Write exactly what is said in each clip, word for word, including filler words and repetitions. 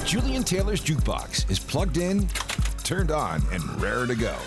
Julian Taylor's Jukebox is plugged in, turned on, and raring to go.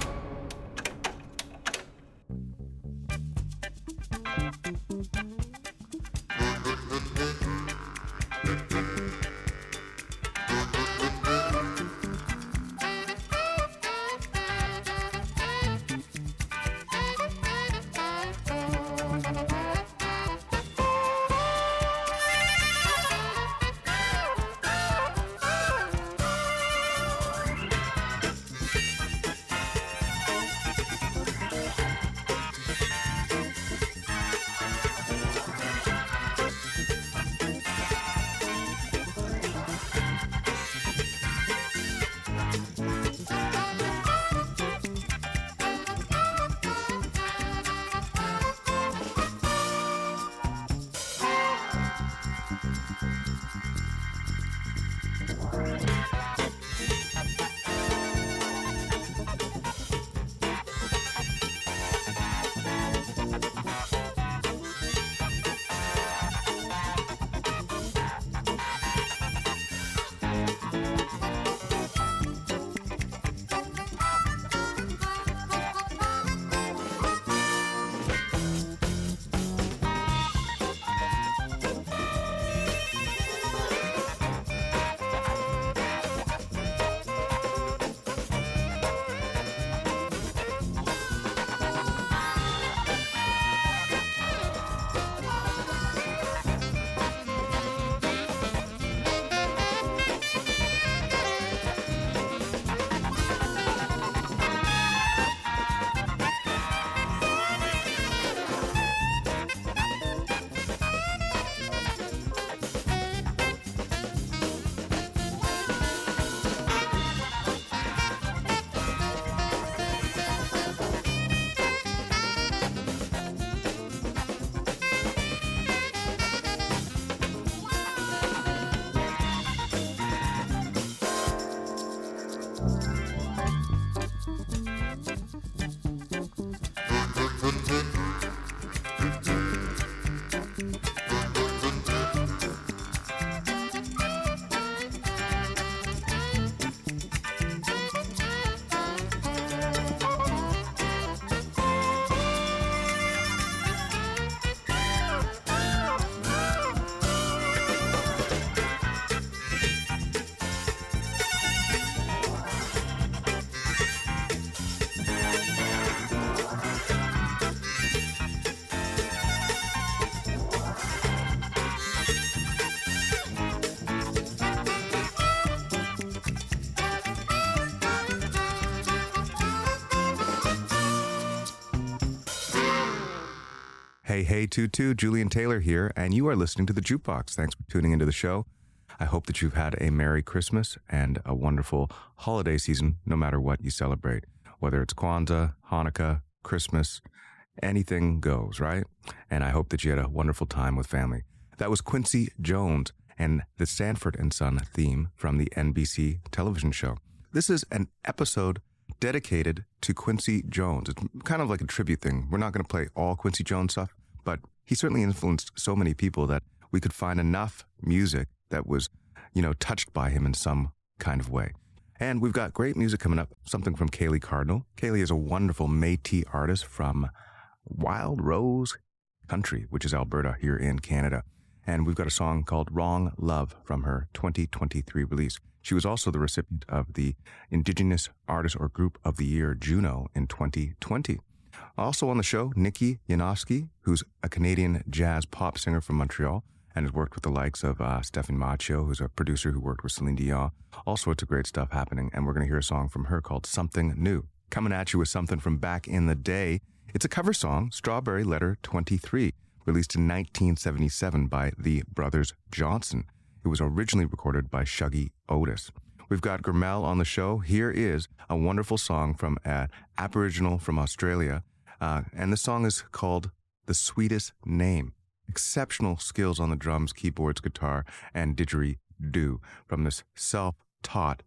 Hey, hey, Tutu, Julian Taylor here, and you are listening to The Jukebox. Thanks for tuning into the show. I hope that you've had a Merry Christmas and a wonderful holiday season, no matter what you celebrate. Whether it's Kwanzaa, Hanukkah, Christmas, anything goes, right? And I hope that you had a wonderful time with family. That was Quincy Jones and the Sanford and Son theme from the N B C television show. This is an episode dedicated to Quincy Jones. It's kind of like a tribute thing. We're not going to play all Quincy Jones stuff, but he certainly influenced so many people that we could find enough music that was, you know, touched by him in some kind of way. And we've got great music coming up, something from Kaylee Cardinal. Kaylee is a wonderful Métis artist from Wild Rose Country, which is Alberta here in Canada. And we've got a song called Wrong Love from her twenty twenty-three release. She was also the recipient of the Indigenous Artist or Group of the Year Juno in twenty twenty. Also on the show, Nikki Yanofsky, who's a Canadian jazz pop singer from Montreal and has worked with the likes of uh, Stephen Macchio, who's a producer who worked with Celine Dion. All sorts of great stuff happening, and we're going to hear a song from her called Something New. Coming at you with something from back in the day. It's a cover song, Strawberry Letter twenty-three, released in nineteen seventy-seven by the Brothers Johnson. It was originally recorded by Shuggie Otis. We've got Gurmel on the show. Here is a wonderful song from an Aboriginal from Australia, uh, and the song is called The Sweetest Name. Exceptional skills on the drums, keyboards, guitar, and didgeridoo from this self-taught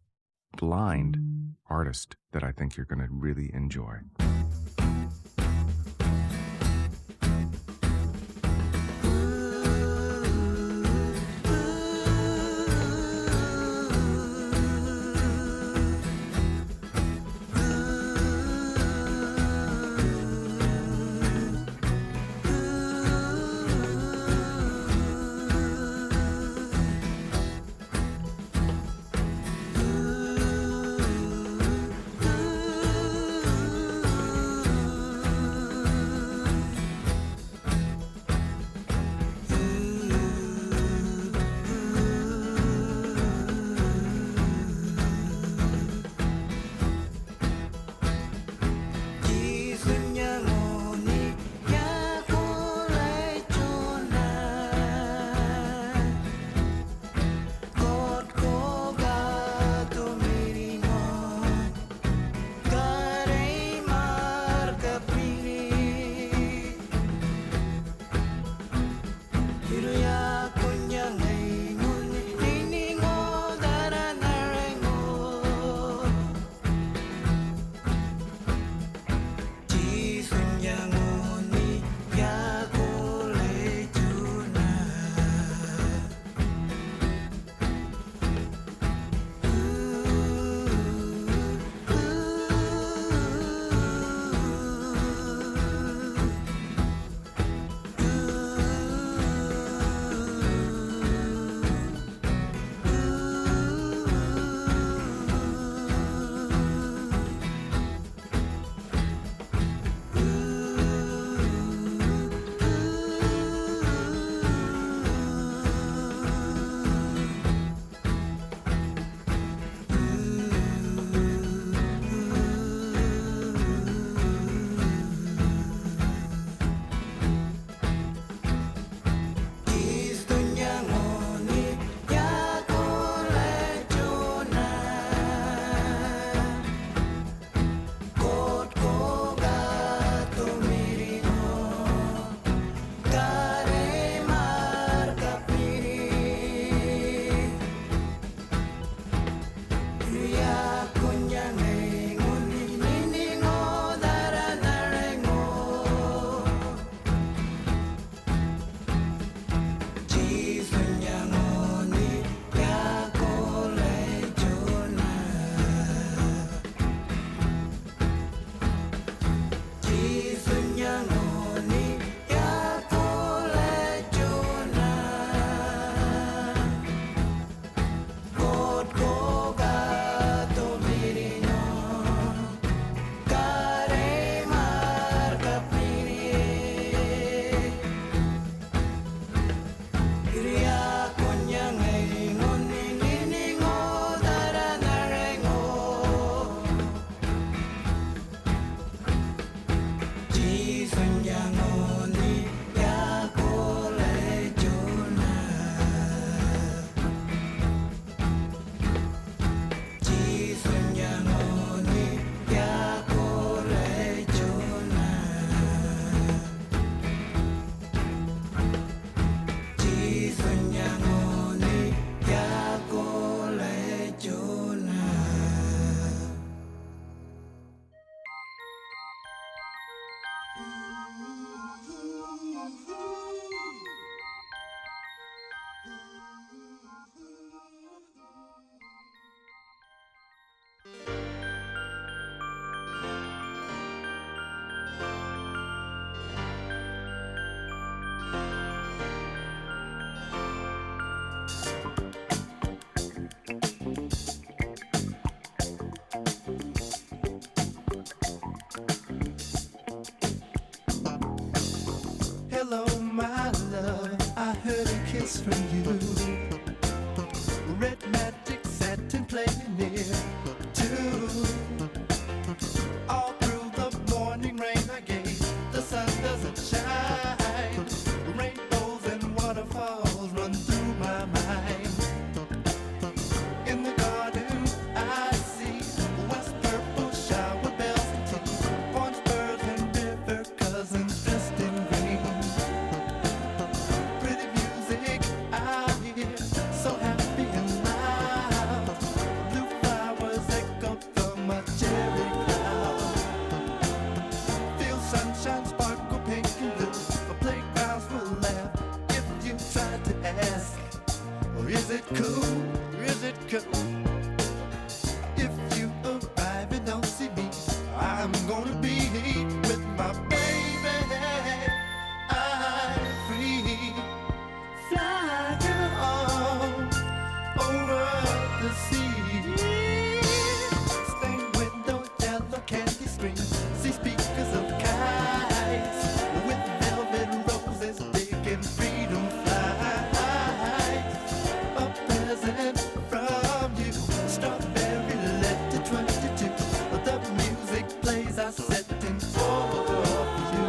blind artist that I think you're going to really enjoy. from you. Red magic satin playing near too. All through the morning rain I gave, the sun doesn't shine. Rainbows and waterfalls run through my mind. In the garden I see west purple shower bells and tea, orange birds and river cousins dressed in green. Pretty music I hear, so happy and loud. Blue flowers echo from a cherry cloud. Feel sunshine sparkle pink and blue. Playgrounds will laugh if you try to ask, or is it cool? Is it cool? If you arrive and don't see me, I'm gonna be with my baby. I'm free. Fly on over the sea. Stained window, yellow candy screen. See speakers of kites with velvet roses, big and freedom flies. A present from you, strawberry letter twenty-two. The music plays, I set in for you.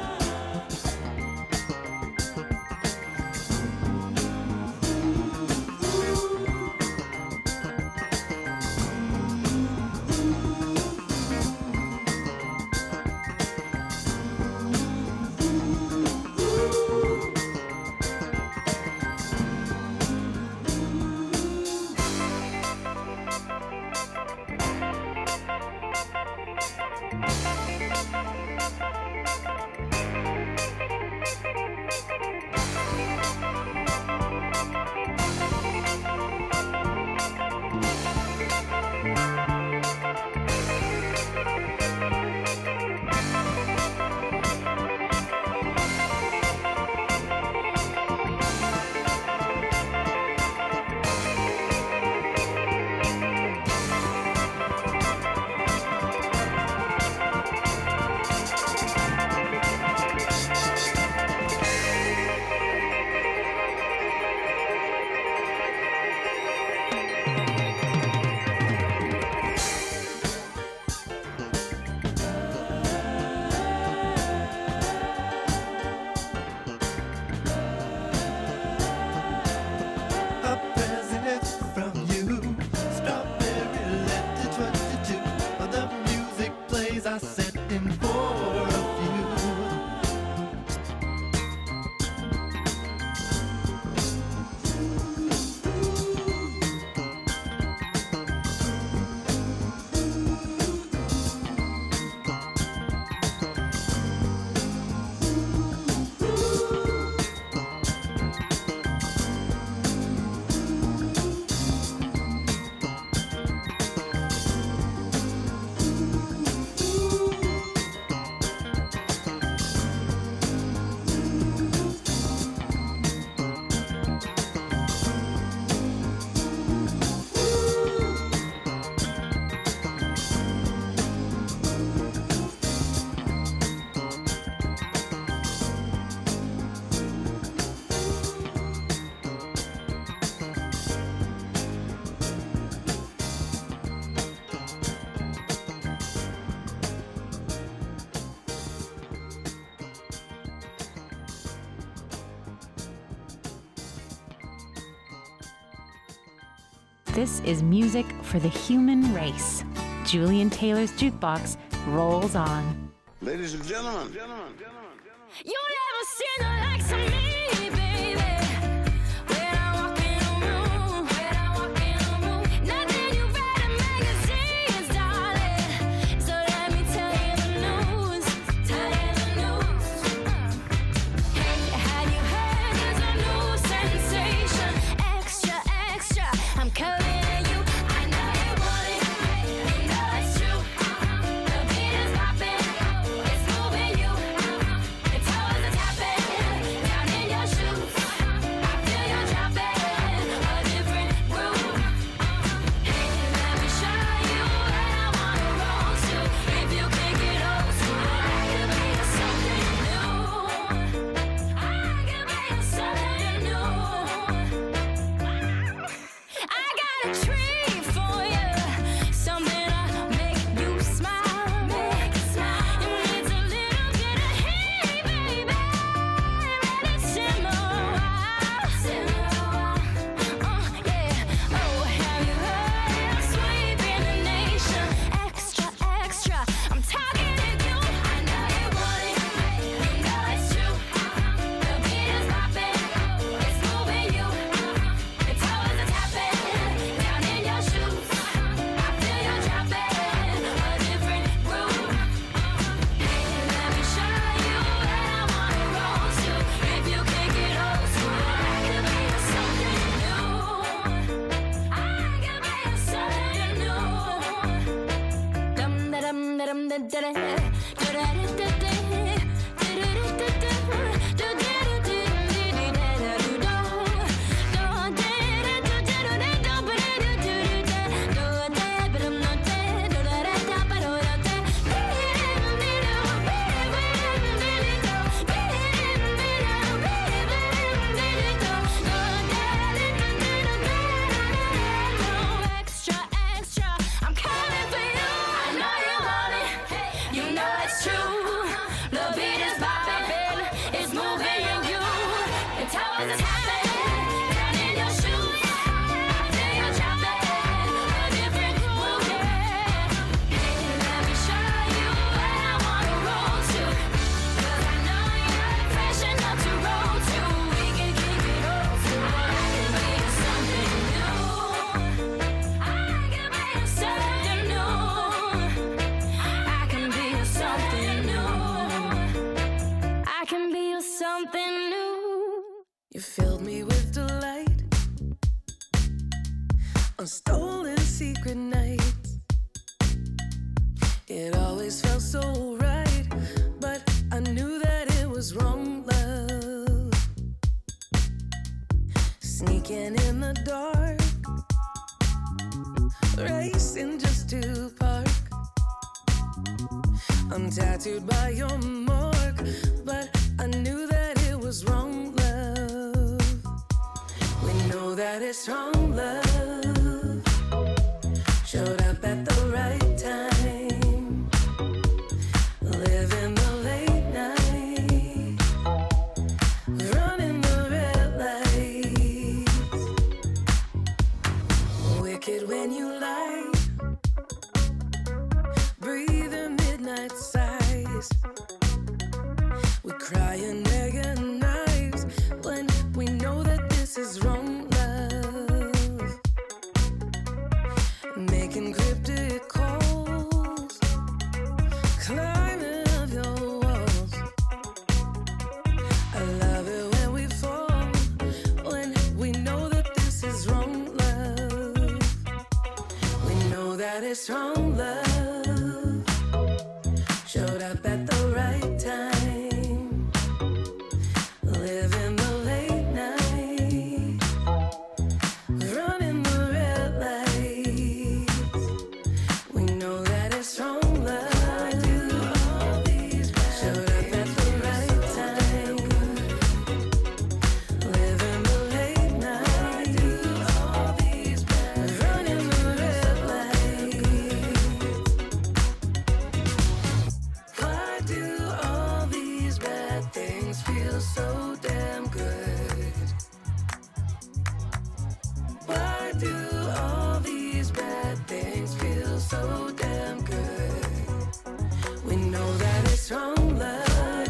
A present from you, strawberry letter twenty-two. The music plays, I set in for you. This is music for the human race. Julian Taylor's Jukebox rolls on. Ladies and gentlemen, You never seen the likes of me, baby. When I walk in a room, when I walk in a room, nothing you read in magazines, darling. So let me tell you the news, tell you the news. Hey, have you heard there's a new sensation? Extra, extra, I'm coming at you. I know you want it, you know it's true. The beat is popping, it's moving you. Your toes are tapping. Extra, extra, I'm coming for you. I know you want it. You know it's true. The beat is popping, it's moving you. You tell us it's happening. Down in your shoes, I feel you dropping a different groove. Hey, let me show you where I wanna roll to. 'Cause I know you're fresh enough to roll to. We can kick it old school. I can be something new. I can be something new. I can be something new. I can be something new. You filled me with delight on stolen secret nights. It always felt so right, but I knew that it was wrong, love. Sneaking in the dark, racing just to park. I'm tattooed by your mark, but I knew that it was wrong, love. We know that it's wrong, love. Showed up at the right time, living the late night, running the red lights. Wicked when you lie, breathe the midnight sighs. We cry and agonize when we know that this is wrong, love. Making cryptic calls, climbing up your walls. I love it when we fall, when we know that this is wrong, love. We know that it's wrong, love. Showed up at the right time, living the late night, running the red lights. We know that it's wrong, love. Showed up at the right time, living the late night, running the red lights. Why do all these bad things feel so damn good? Why do all these bad things feel so damn good? We know that it's wrong, love.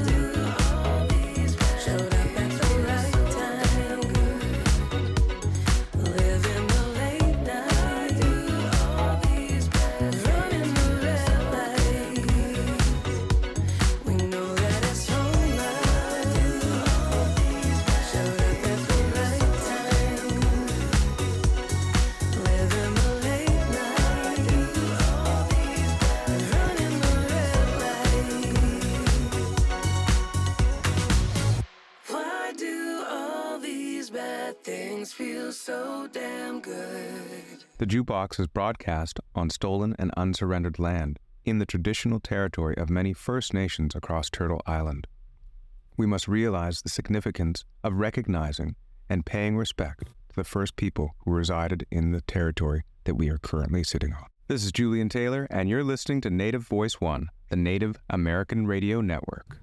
Showed up at the right time, living the late night, running the red lights. We know that it's wrong, love. Showed up at the right time, living the late night, running the red lights. Why do all these bad things feel so damn good? The Jukebox is broadcast on stolen and unsurrendered land in the traditional territory of many First Nations across Turtle Island. We must realize the significance of recognizing and paying respect to the first people who resided in the territory that we are currently sitting on. This is Julian Taylor, and you're listening to Native Voice One, the Native American Radio Network.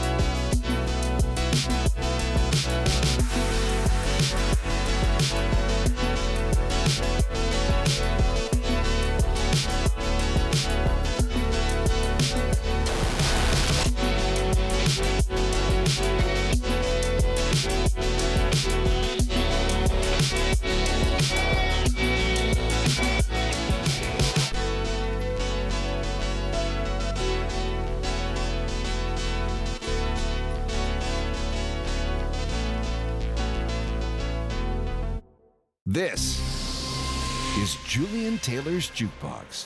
Thank This is Julian Taylor's Jukebox.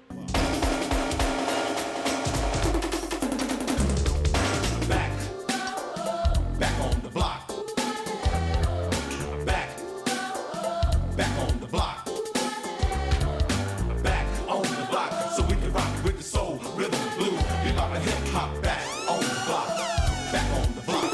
Back, back on the block. Back, back on the block. Back on the block, so we can rock with the soul, rhythm, blues, bebop and hip hop. Back on the block, back on the block.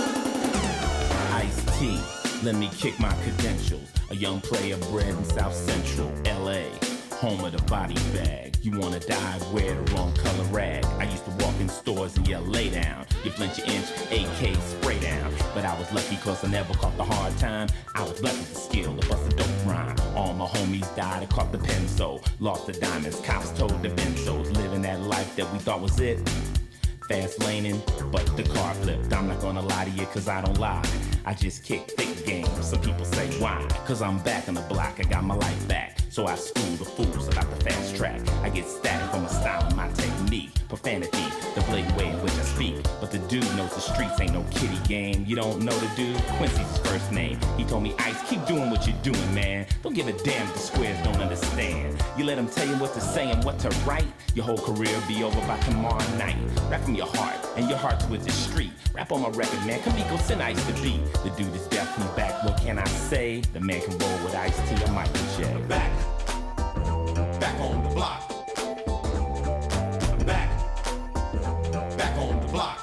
Ice-T, let me kick my credentials. A young player bred in South Central L A, home of the body bag. You wanna die, wear the wrong color rag. I used to walk in stores and yell, lay down. You flinch your inch, A K spray down. But I was lucky cause I never caught the hard time. I was blessed with the skill to bust a dope rhyme. All my homies died, I caught the pencil. Lost the diamonds, cops told the benzos. Living that life that we thought was it. Fast laning, but the car flipped. I'm not gonna lie to you cause I don't lie. I just kick thick game. Some people say why? Cause I'm back on the block, I got my life back. So I school the fools about the fast track. I get static on my style and my technique. Profanity, the blatant way in which I speak. But the dude knows the streets ain't no kiddie game. You don't know the dude? Quincy's his first name. He told me, Ice, keep doing what you're doing, man. Don't give a damn if the squares don't understand. You let them tell you what to say and what to write. Your whole career will be over by tomorrow night. Rap from your heart, and your heart's with the street. Rap on my record, man. Come go send Ice to beat. The dude is definitely back. What can I say? The man can roll with Ice-T or Michael J. Back, back on the block. Back, back on the block.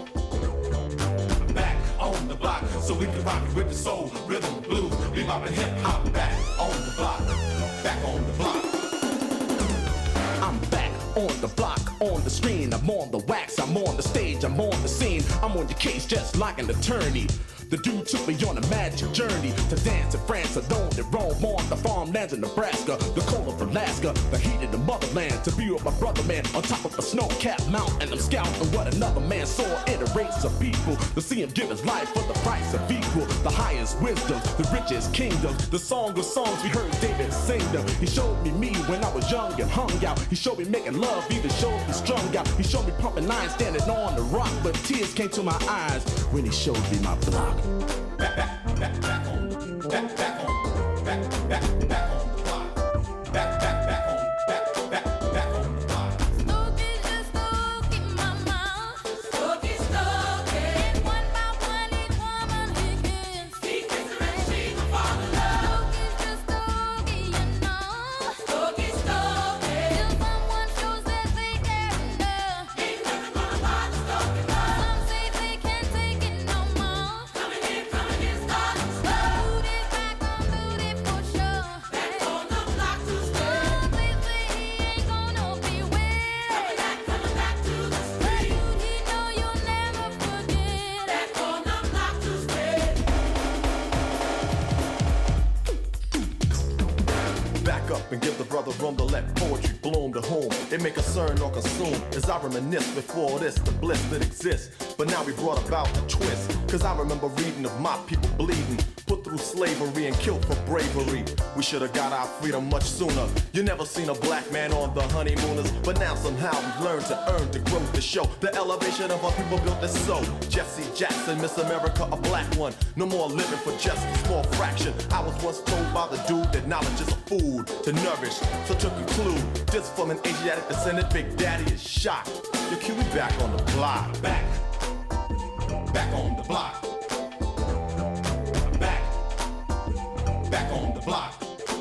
Back on the block, so we can rock with the soul, rhythm, blues, bebop and hip hop. Back on the block, back on the block. I'm back on the block, on the screen. I'm on the wax, I'm on the stage, I'm on the scene. I'm on your case just like an attorney. The dude took me on a magic journey to dance in France alone and roam on the farmlands in Nebraska, the cold of Alaska, the heat of the motherland. To be with my brother man on top of a snow-capped mountain. I'm scouting what another man saw in a race of people. To see him give his life for the price of equal. The highest wisdom, the richest kingdom. The song of songs we heard David sing them. He showed me me when I was young and hung out. He showed me making love, even showed me strung out. He showed me pumping nine, standing on the rock. But tears came to my eyes when he showed me my block. Back, back, back, back on, back, back on, back, back, back on the block. Back, back, back on, back, back, back on the block. Stogie just stogie, mama. Stogie, stogie. And one by one, each woman he kiss. He kisses her and she gon' fall in love. Stogie's just stogie, you know. Stogie, stogie. Till someone shows that they care enough. Ain't nothing gonna bother stogie love. Some say they can't take it no more. Coming in, coming in, starting slow. Booty's back on booty for sure. Back on the block to stay. Oh, baby, he ain't gonna be weird. Coming back, coming back to the street. But dude, he know you'll never forget. Back on the block to stay. Back up and give the brother room to let poetry bloom to whom it may concern or consume. As I reminisce before this, the bliss that exists. But now we brought about a twist. Cause I remember reading of my people bleeding, put through slavery and killed for bravery. We should have got our freedom much sooner. You never seen a black man on the honeymooners, but now somehow we've learned to earn, to grow, to show the elevation of our people built this so. Jesse Jackson, Miss America, a black one. No more living for just a small fraction. I was once told by the dude that knowledge is a food to nourish. So to conclude, this from an Asiatic descendant, Big Daddy is shot. Your Q, we back on the block. Back, back on the block. Back, back on the block.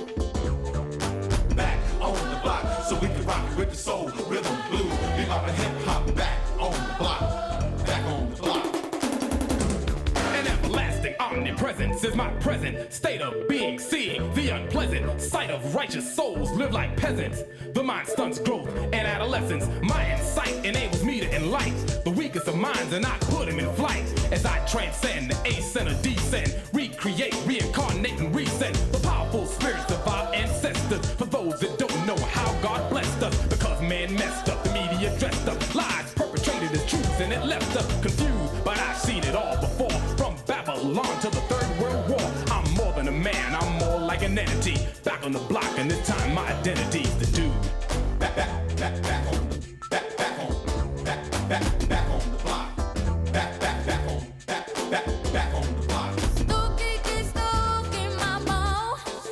Back on the block, so we can rock with the soul, rhythm, blues, bebop and hip hop. Back on the block, back on the block. An everlasting omnipresence is my present state of being, seeing the unpleasant sight of righteous souls live like peasants. The mind stunts growth and adolescence. My insight enables me to enlighten the weakest of minds and I put them in flight. As I transcend the ascend or descend, recreate, reincarnate and reset the powerful spirits of our ancestors. For those that don't know how God blessed us, because man messed up, the media dressed up, lies perpetrated as truths and it left us confused. But I've seen it all before, from Babylon to the Third World War. I'm more than a man, I'm more like an entity. Back on the block, and this time my identity's the dude. Back, back, back, back on the, back, back on, back, back, back on the block. Back, back, back on, back, back, back on the block. Stogie, stogie, mama.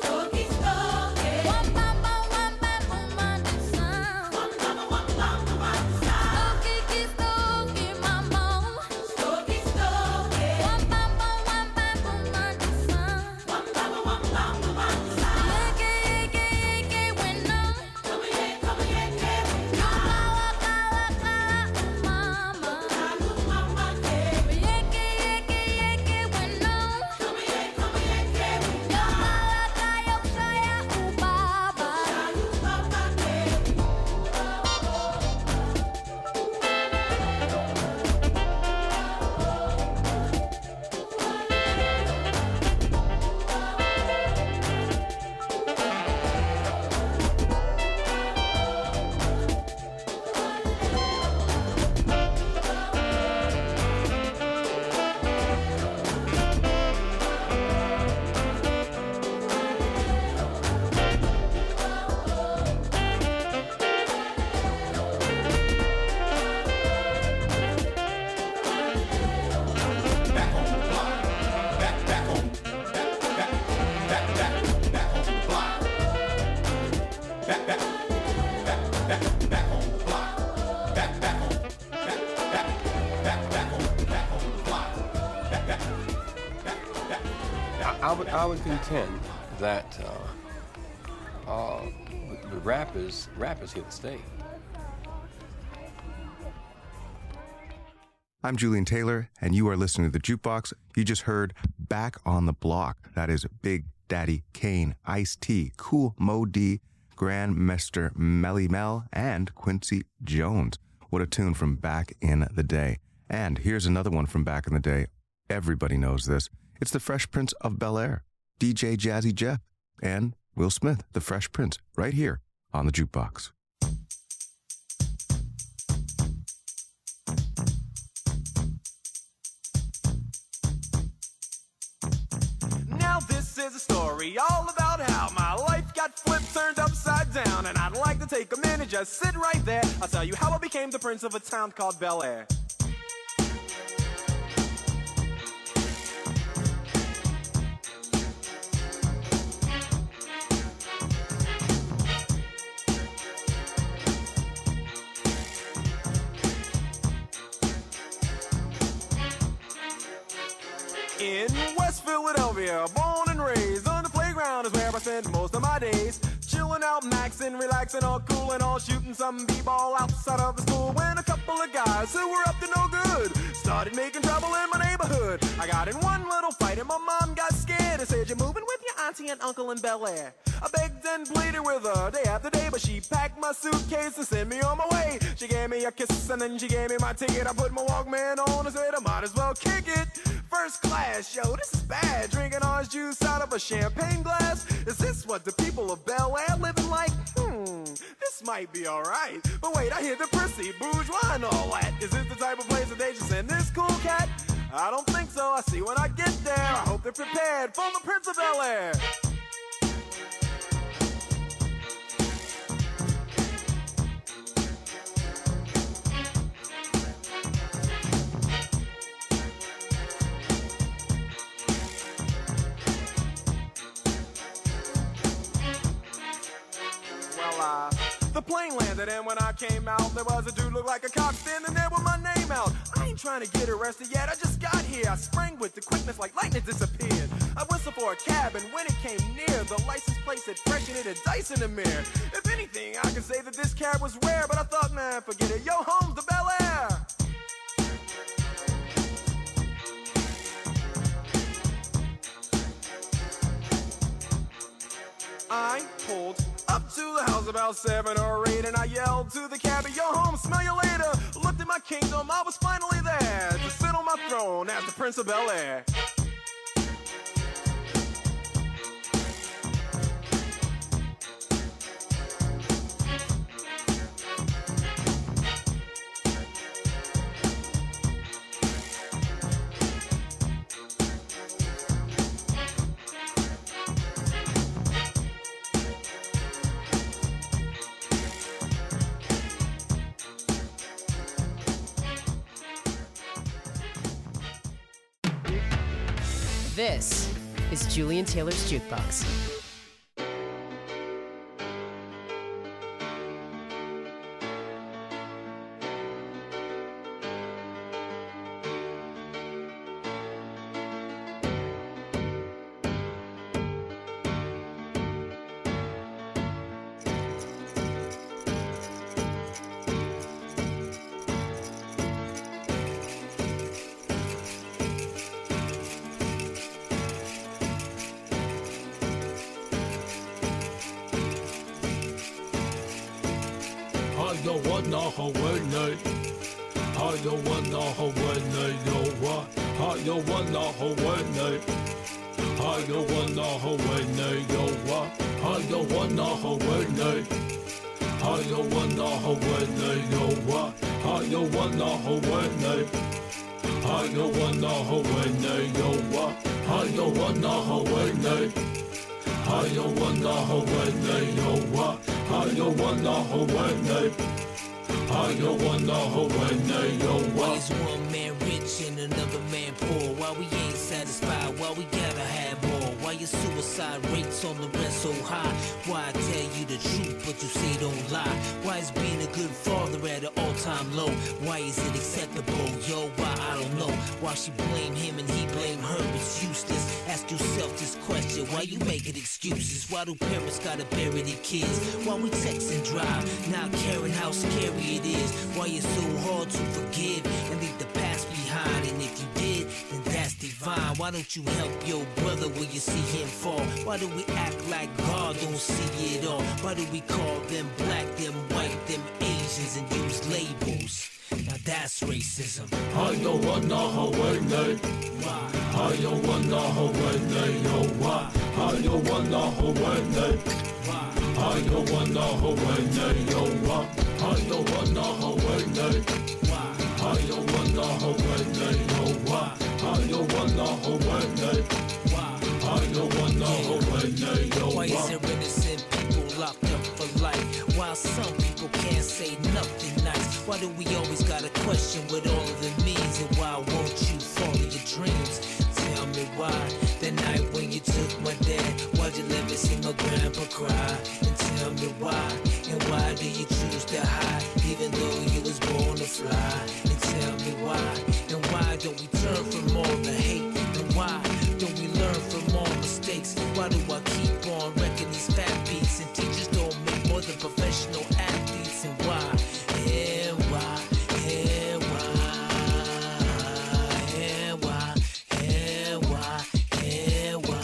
would, I would contend that uh, uh, the rap is, rap is here to stay. I'm Julian Taylor, and you are listening to The Jukebox. You just heard Back on the Block. That is Big Daddy Kane, Ice-T, Kool Moe Dee, Grandmaster Melly Mel, and Quincy Jones. What a tune from back in the day. And here's another one from back in the day. Everybody knows this. It's the Fresh Prince of Bel-Air, D J Jazzy Jeff, and Will Smith, the Fresh Prince, right here on The Jukebox. Now this is a story all about how my life got flipped, turned upside down, and I'd like to take a minute, just sit right there. I'll tell you how I became the prince of a town called Bel-Air. In West Philadelphia, born and raised, on the playground is where I spent most of my days. Chilling out, maxing, relaxing, all cool and all, shooting some b-ball outside of the school. When a couple of guys who were up to no good started making trouble in my neighborhood. I got in one little fight and my mom got scared and said, "You're moving with your auntie and uncle in Bel-Air." I begged and pleaded with her day after day, but she packed my suitcase and sent me on my way. She gave me a kiss and then she gave me my ticket. I put my Walkman on and said I might as well kick it. First class, yo, this is bad. Drinking orange juice out of a champagne glass. Is this what the people of Bel-Air living like? Hmm, this might be alright. But wait, I hear the prissy, bourgeois and all that. Is this the type of place that they should send this cool cat? I don't think so. I see when I get there. I hope they're prepared for the Prince of Bel-Air. Uh, the plane landed and when I came out, there was a dude look like a cop standing there with my name out. I ain't trying to get arrested yet, I just got here. I sprang with the quickness like lightning disappeared. I whistled for a cab and when it came near, the license plate said fresh and it had dice in the mirror. If anything, I could say that this cab was rare, but I thought, man, forget it. Yo, home's the Bel-Air. I pulled up to the house about seven or eight, and I yelled to the cabbie, "Yo, home, smell you later." Looked at my kingdom, I was finally there to sit on my throne as the Prince of Bel-Air. This is Julian Taylor's Jukebox. She blame him and he blame her, it's useless. Ask yourself this question. shit? Why you making excuses? Why do parents gotta bury their kids? Why we text and drive, not caring how scary it is? Why it's so hard to forgive and leave the past behind? And if you did, then that's divine. Why don't you help your brother when you see him fall? Why do we act like God don't see it all? Why do we call them black, them white, them Asians and use labels? Now that's racism. I don't wanna Hawaii. Why? I don't wanna Hawaii. Yo, why? I don't wanna Hawaii. Why? I don't wanna Hawaii. Yo, why? I don't wanna Hawaii. Why? I don't wanna Hawaii. Yo, why? I don't wanna Hawaii. Why? I don't wanna Hawaii. Yo, why is there innocent people locked up for life? While some people can't say nothing nice. Why do we always gotta question what all of it means? And why won't you follow your dreams? Tell me why. The night when you took my dad, why'd you let me see my grandpa cry? And tell me why. And why do you choose to hide, even though you was born to fly? And tell me why. And why don't we turn from all the hate? And why don't we learn from all mistakes? Why do I keep on wrecking these fat beats? And teachers don't make more than professional athletes. And why? And why? And why? And why? And why? And why?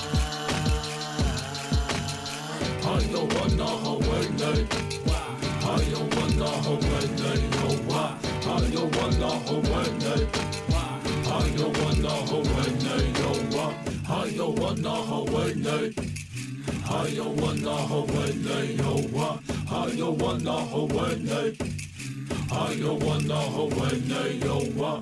I don't wanna Hawaii. Why? I don't wanna Hawaii. Yo, why? I don't wanna Hawaii. Why? I don't wanna Hawaii. Yo, why? I don't wanna Hawaii. I don't wanna Hawaii. Yo, why? I don't wanna Hawaii. I don't wanna Hawaii. Yo, why?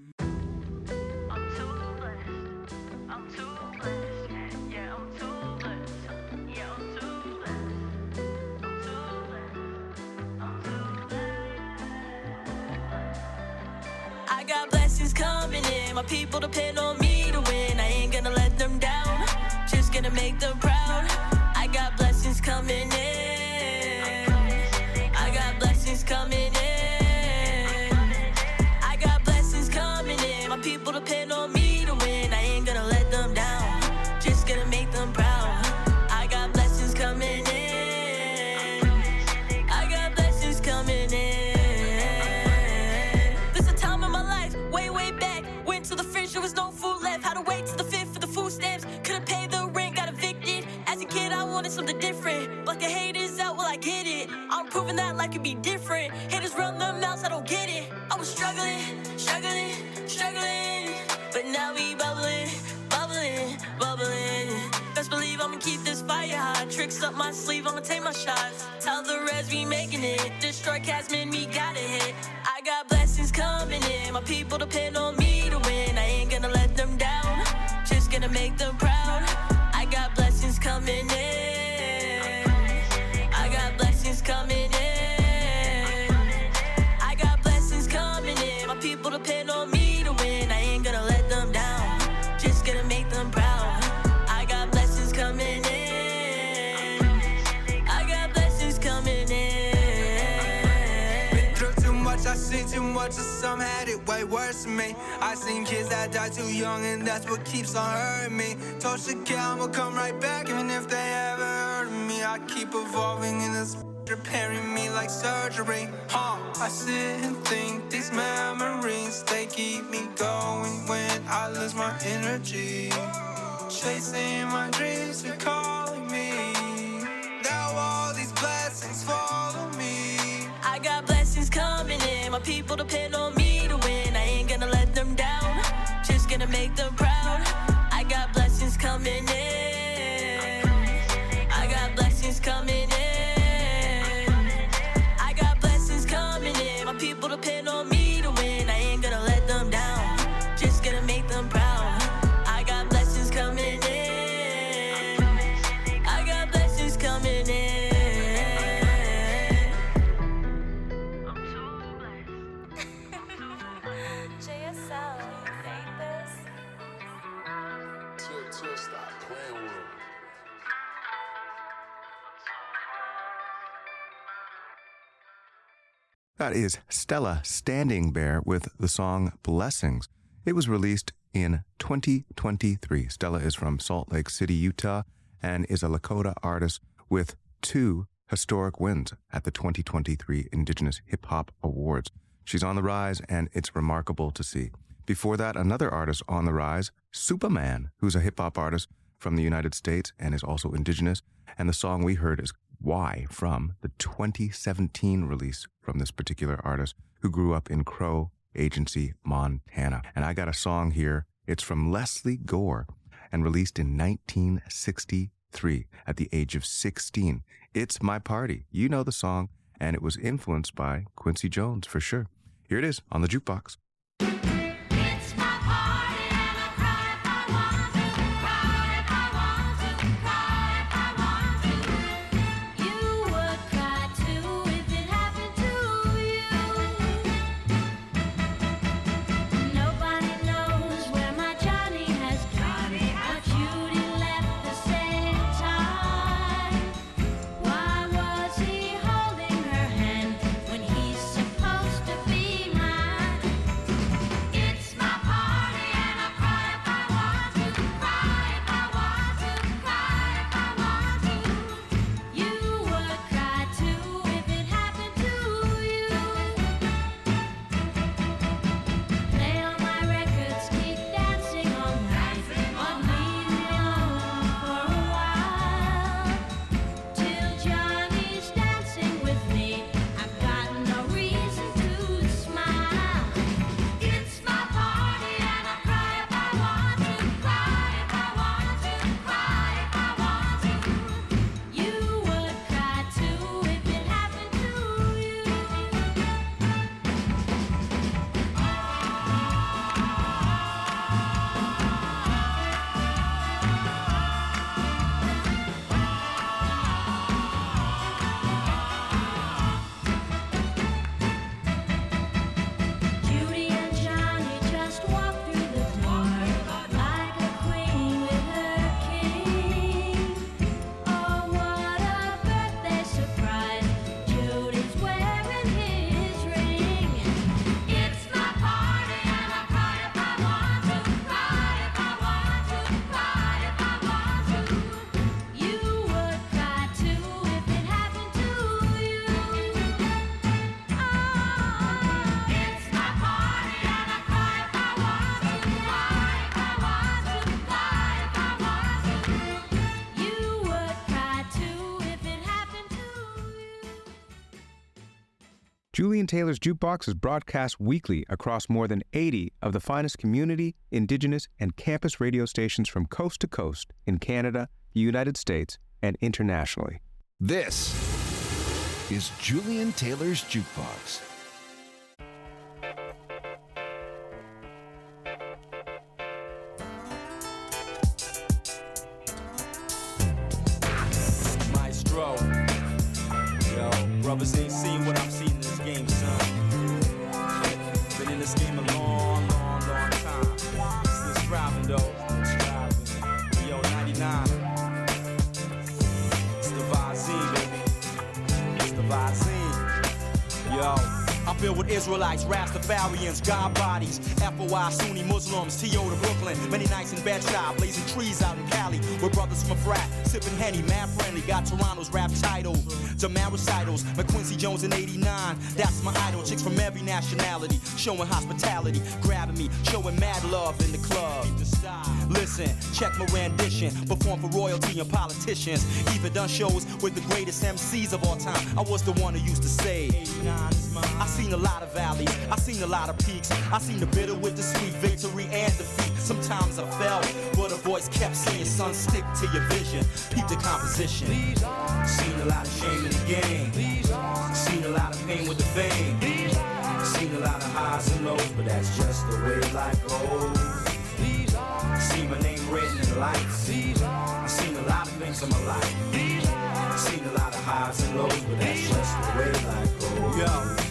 I got blessings coming in. My people depend on me to win. I ain't gonna let them down. Just gonna make them proud. I got blessings coming in. I got blessings coming in. I got blessings coming in. My people depend on me to win. I ain't gonna let them down. Just gonna make them proud. I got blessings coming in. I got blessings coming in. There's a time in my life, way, way back. Went to the fridge, there was no food left. Had to wait to the fifth for the food stamps. Couldn't pay the rent, got evicted. As a kid, I wanted something different. But the haters out, well, I get it. I'm proving that life can be different. Haters run their mouths, I don't get it. I was struggling, struggling, struggling. But now we bubbling, bubbling, bubbling. Best believe I'ma keep this fire hot. Tricks up my sleeve, I'ma take my shots. Tell the rest we making it. Destroy cats, man, we gotta hit. I got blessings coming in. My people depend on me to win. I ain't gonna let them down. Just gonna make them proud. I got blessings coming in. I got blessings coming in. I got blessings coming in. My people depend on me to win. I ain't gonna let them down. Just gonna make them proud. I got blessings coming in. I got blessings coming in. Been through too much, I seen too much, and some had it way worse than me. I seen kids that die too young, and that's what keeps on hurting me. Told Shakira I'ma come right back, even if they ever heard of me. I keep evolving in this, repairing me like surgery. Huh? I sit and think these memories, they keep me going when I lose my energy. Chasing my dreams, they're calling me. Now all these blessings follow me. I got blessings coming in. My people depend on me to win. I ain't gonna let them down. Just gonna make them proud. I got blessings coming in. I got blessings coming in. I got blessings coming in. My people depend on me to win. I ain't gonna let them down. Just gonna make them proud. I got blessings coming in. I got blessings coming in. J S L, you made this? Chill, chill, stop playing with him. That is Stella Standing Bear with the song Blessings. It was released in twenty twenty-three. Stella is from Salt Lake City, Utah, and is a Lakota artist with two historic wins at the twenty twenty-three Indigenous Hip Hop Awards. She's on the rise, and it's remarkable to see. Before that, another artist on the rise, Superman, who's a hip-hop artist from the United States and is also Indigenous. And the song we heard is Why, from the twenty seventeen release from this particular artist who grew up in Crow Agency, Montana. And I got a song here. It's from Leslie Gore and released in nineteen sixty-three at the age of sixteen. It's My Party. You know the song, and it was influenced by Quincy Jones for sure. Here it is on the Jukebox. Julian Taylor's Jukebox is broadcast weekly across more than eighty of the finest community, Indigenous, and campus radio stations from coast to coast in Canada, the United States, and internationally. This is Julian Taylor's Jukebox. Maestro. Yo, brothers ain't seen what I'm seeing in this game, son. Been in this game a long, long, long time. Still striving, though. Still striving. Yo, ninety-nine. It's the Vazine, baby. It's the Vazine. Yo. I filled with Israelites, Rastafarians, God bodies, F O I, Sunni Muslims, T O to Brooklyn. Many nights in Bed-Stuy, blazing trees out in Cali. We're brothers from a frat, sipping Henny, mad friendly. Got Toronto's rap title, Jamal recitals, McQuincy Jones in eighty-nine. That's my idol, chicks from every nationality, showing hospitality, grabbing me, showing mad love in the club. Listen, check my rendition, perform for royalty and politicians. Even done shows with the greatest M Cs of all time. I was the one who used to say, I seen a lot of valleys, I seen a lot of peaks. I seen the bitter with the sweet, victory and defeat. Sometimes I fell, but a voice kept saying, son, stick to your vision, keep the composition. Seen a lot of shame in the game, seen a lot of pain with the fame, seen a lot of highs and lows, but that's just the way life goes. See my name written in lights, I seen a lot of things in my life, seen a lot of highs and lows, but that's just the way life goes. Yo.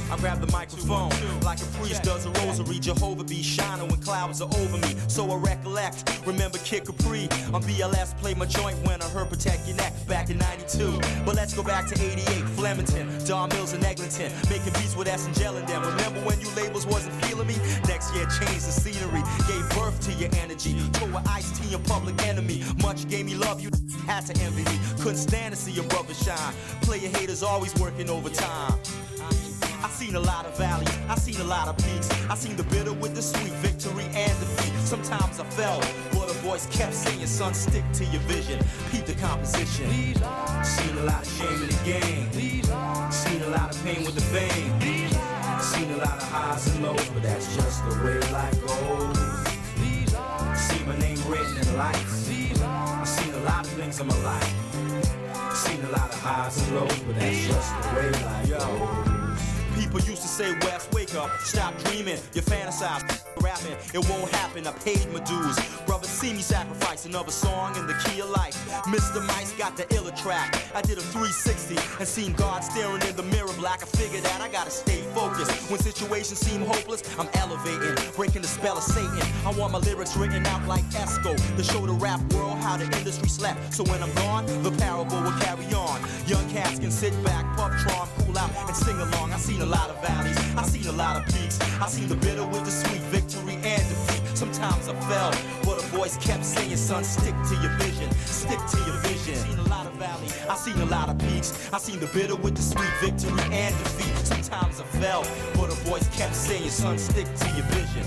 I grab the microphone like a priest does a rosary. Jehovah be shining when clouds are over me. So I recollect, remember Kid Capri on B L S, play my joint when I heard Protect Your Neck back in ninety-two. But let's go back to eighty-eight, Flemington, Don Mills and Eglinton, making beats with S and Gel and them. Remember when you labels wasn't feeling me? Next year changed the scenery, gave birth to your energy. Tour with Ice-T and Public Enemy, much gave me love, you had to envy me. Couldn't stand to see your brother shine. Player haters always working overtime. I seen a lot of valleys, I seen a lot of peaks. I seen the bitter with the sweet, victory and defeat. Sometimes I fell, but a voice kept saying, son, stick to your vision. Peep the composition. Seen a lot of shame in the game. Seen a lot of pain with the fame. Seen a lot of highs and lows, but that's just the way life goes. See my name written in lights. I've seen a lot of things in my life. Seen a lot of highs and lows, but that's just the way life goes. People used to say, Wes, wake up, stop dreaming. You fantasize, rapping, it won't happen. I paid my dues. Brothers see me sacrifice another song in the key of life. Mister Mice got the iller track. I did a three sixty and seen God staring in the mirror black. I figured that I gotta stay focused. When situations seem hopeless, I'm elevating, breaking the spell of Satan. I want my lyrics written out like Esco to show the rap world how the industry slept. So when I'm gone, the parable will carry on. Young cats can sit back, puff, tron, cool out, and sing along. I seen a lot of valleys, I seen a lot of peaks. I seen the bitter with the sweet, victory and defeat. Sometimes I fell, but a voice kept saying, son, stick to your vision, stick to your vision. Seen a lot of valleys, I seen a lot of peaks. I seen the bitter with the sweet, victory and defeat. Sometimes I fell, but a voice kept saying, son, stick to your vision.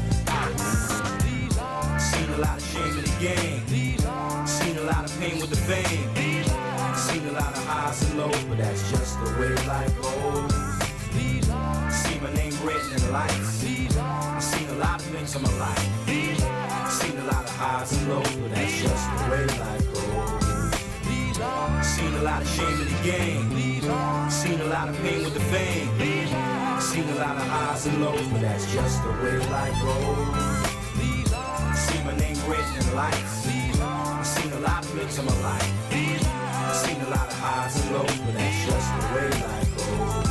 Seen a lot of shame in the game. Seen a lot of pain with the fame. Seen a lot of highs and lows, but that's just the way life goes. See my name written in lights. I've seen a lot of things in my life. Seen a lot of highs and lows, but that's just the way life goes. Seen a lot of shame in the game. Seen a lot of pain with the fame. Seen a lot of highs and lows, but that's just the way life goes. See my name written in lights. I've seen a lot of things in my life. Seen a lot of highs and lows, but that's just the way life goes.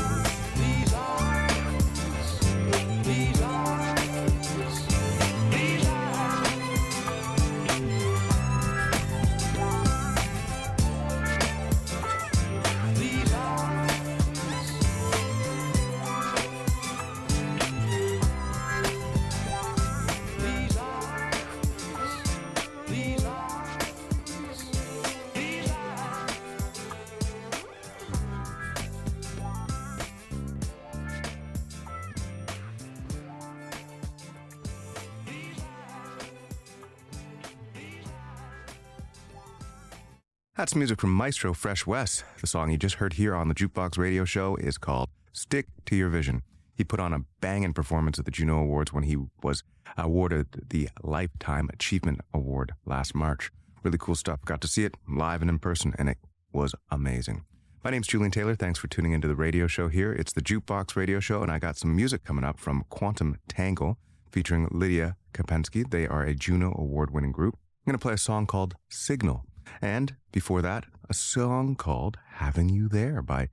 That's music from Maestro Fresh Wes. The song you just heard here on the Jukebox Radio Show is called Stick to Your Vision. He put on a banging performance at the Juno Awards when he was awarded the Lifetime Achievement Award last March. Really cool stuff. Got to see it live and in person, and it was amazing. My name's Julian Taylor. Thanks for tuning into the radio show here. It's the Jukebox Radio Show, and I got some music coming up from Quantum Tangle featuring Lydia Kapensky. They are a Juno Award-winning group. I'm going to play a song called Signal. And before that, a song called Having You There by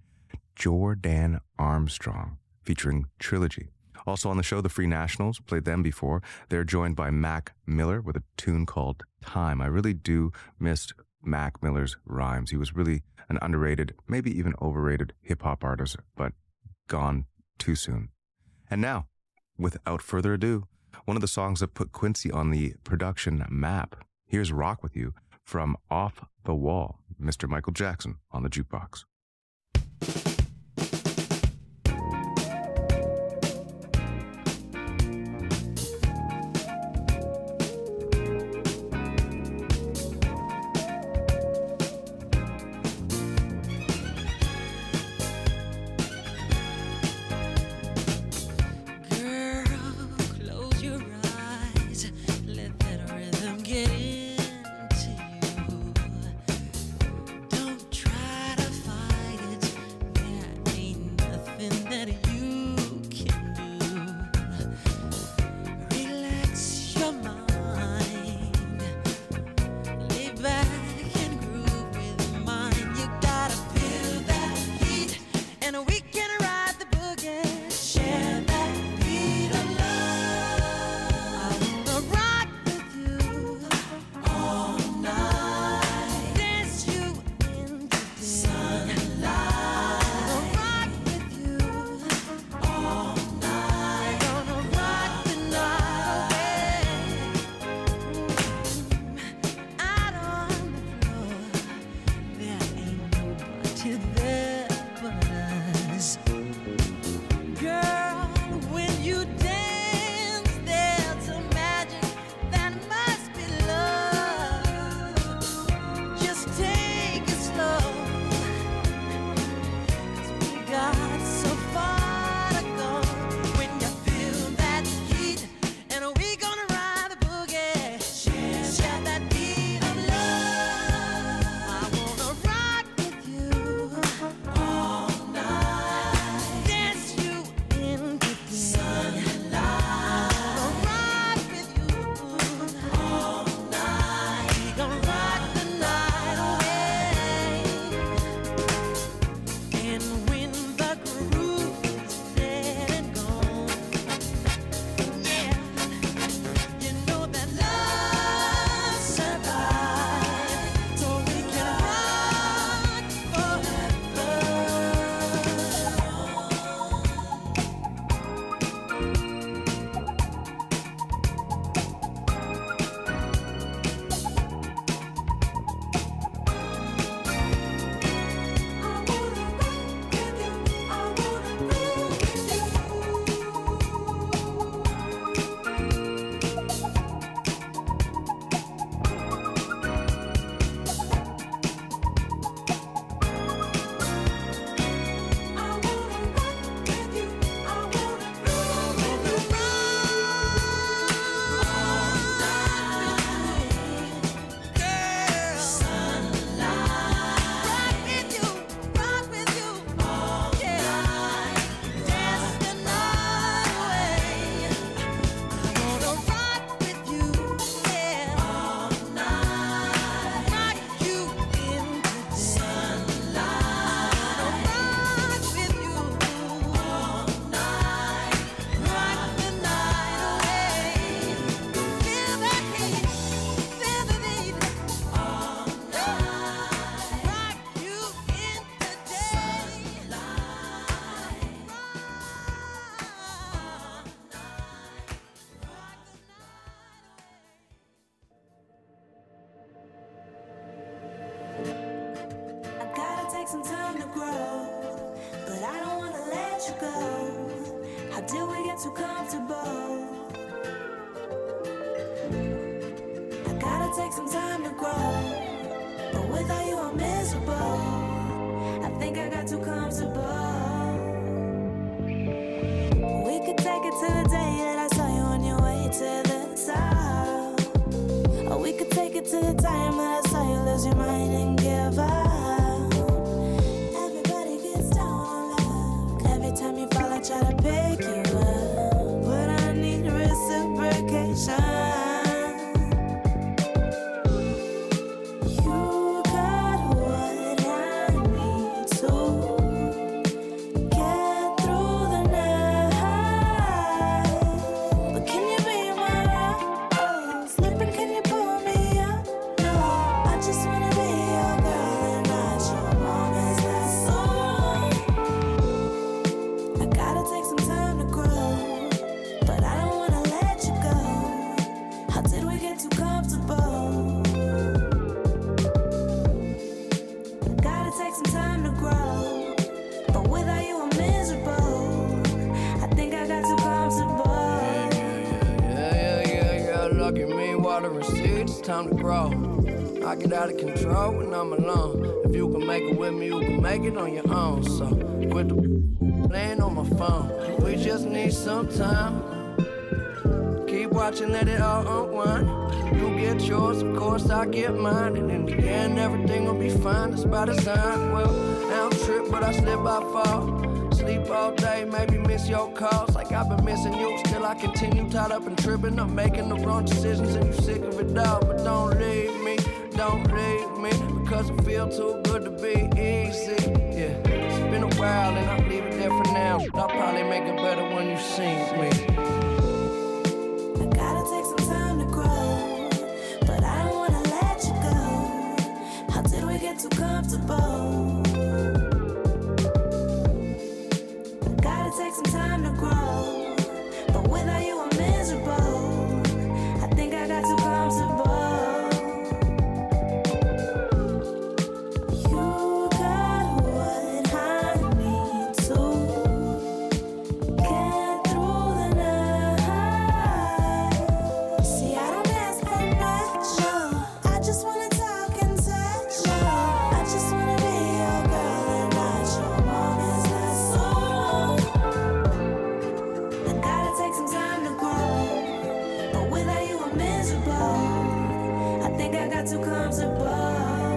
Jordan Armstrong, featuring Trilogy. Also on the show, the Free Nationals, played them before. They're joined by Mac Miller with a tune called Time. I really do miss Mac Miller's rhymes. He was really an underrated, maybe even overrated hip-hop artist, but gone too soon. And now, without further ado, one of the songs that put Quincy on the production map. Here's Rock With You from Off the Wall, Mister Michael Jackson on the Jukebox. And we can ride the boogie, share take some time to grow, but I don't wanna let you go. How did we get too comfortable? I gotta take some time to grow, but without you I'm miserable. I think I got too comfortable. We could take it to the day that I saw you on your way to the top. Or we could take it to the time that I saw you lose your mind and give up. Everybody gets down on luck. Every time you fall I try to pick you up, but I need reciprocation. Time to grow. I get out of control when I'm alone. If you can make it with me, you can make it on your own. So quit the playing on my phone. We just need some time. Keep watching, let it all unwind. You get yours, of course I get mine. And in the end, everything will be fine. That's by design. Well, I don't trip, but I slip, I fall. Sleep all day, maybe miss your calls like I've been missing you. Still I continue tied up and tripping up, making the wrong decisions, and you sick of it all. But don't leave me, don't leave me, because it feel too good to be easy. Yeah, it's been a while and I'll leave it there for now. I'll probably make it better when you see me. I gotta take some time to grow, but I don't wanna let you go. How did we get too comfortable? Take some time to grow, but without you I'm miserable. I think I got too comfortable. You got what I need to get through the night. See, I don't ask for much, no. I just wanna talk and touch, no. I just wanna be your girl and not your mom. Is that so? Take some time to grow, but without you I'm miserable. I think I got too comfortable.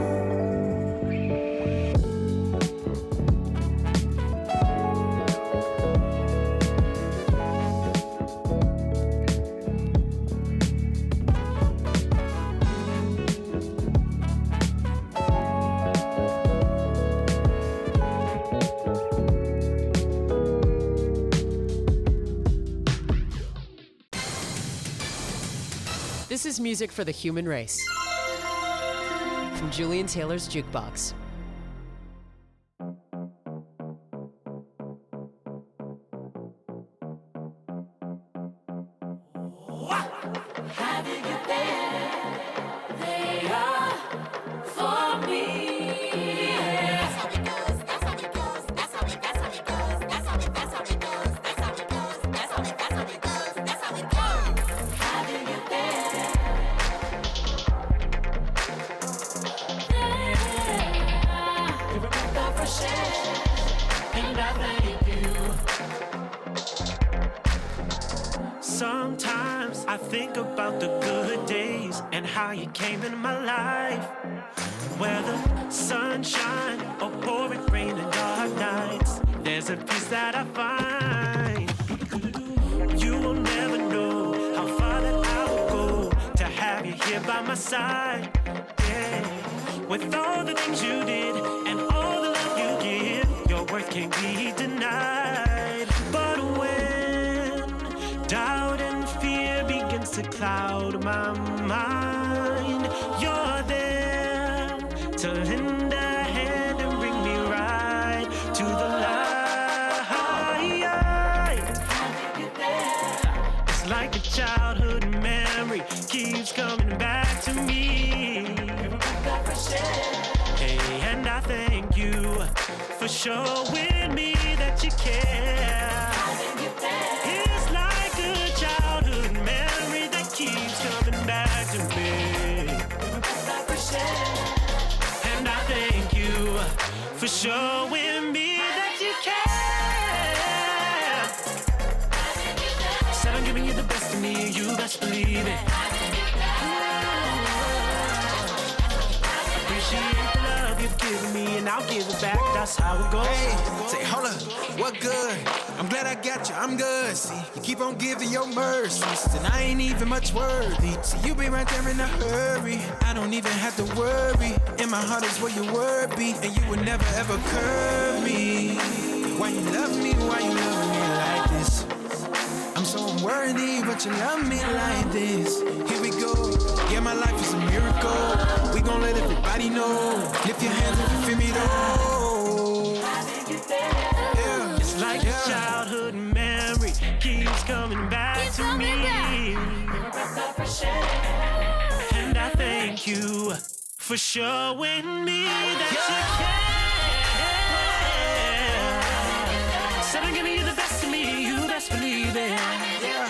This is music for the human race. From Julian Taylor's Jukebox. Having it there, they are for me. That's how it goes, that's how it goes, that's how it, that's how it goes, that's how it, that's how it goes, that's how it goes, that's how it, that's how it goes, that's how it goes. Having it there. You're a breath of fresh air, and I thank you. Sometimes I think about the good days and how you came in my life. Whether sunshine or pouring rain and dark nights, there's a peace that I find. You will never know how far that I'll go to have you here by my side. Yeah. With all the things you did and all the love you give, your worth can't be denied. But when doubt and fear begins to cloud my mind, you're there to lend a hand and bring me right to the light. It's like a childhood memory keeps coming back to me. Hey, and I thank you for showing me that you care. It's like a childhood memory that keeps coming back to me. And I thank you for showing me that you care. Said I'm giving you the best of me, you best believe it. Appreciate the love you've given me, and I'll give it back. That's how it goes. Hey, say, hold up, what good? I'm glad I got you, I'm good. See, you keep on giving your mercies, and I ain't even much worthy. See, you be right there in a hurry. I don't even have to worry. In my heart is where your word be, and you would never ever curve me. Why you love me? Why you love me like this? I'm so unworthy, but you love me like this. Here we go. Yeah, my life is a miracle. We gon' let everybody know. Lift your hands if you feel me though. Yeah. It's like yeah. a childhood memory keeps coming back keeps to coming me. Back. And I thank you for showing me that yeah. you care. Said I'm giving you the best of me, you best believe it. Yeah.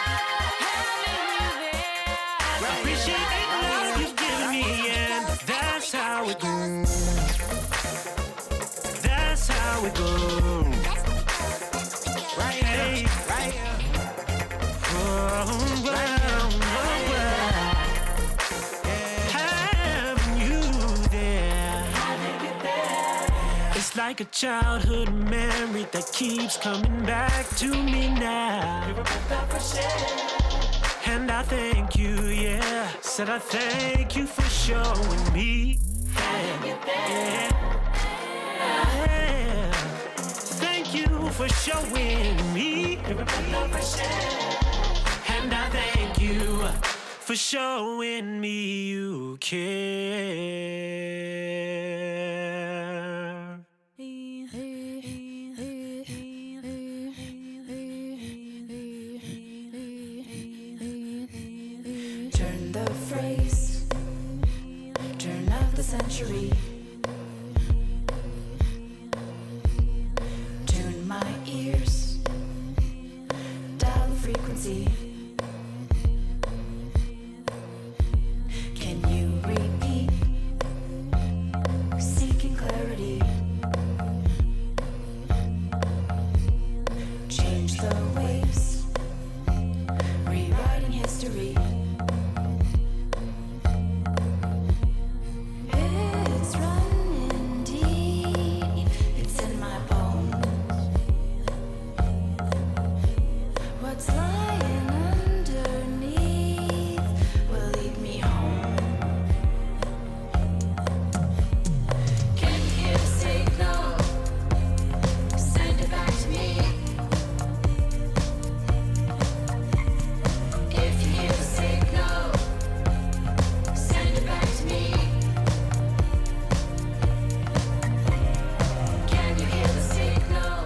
I appreciate the love you've given me, and that's how it goes. That's how it goes. Right here, right here. Oh, well, oh, well. Having you there. It's like a childhood memory that keeps coming back to me now. And I thank you, yeah. Said I thank you for showing me. Yeah, yeah, yeah. Thank you for showing me. And I thank you for showing me you care. Turn the phrase, turn of the century. Tune my ears, dial the frequency. Can you repeat? Seeking clarity. Change the waves, rewriting history. It's running deep, it's in my bones. What's lying underneath will lead me home. Can you hear the signal? Send it back to me. If you hear the signal, send it back to me. Can you hear the signal?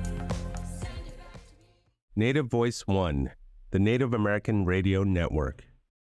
Native Voice One, the Native American Radio Network.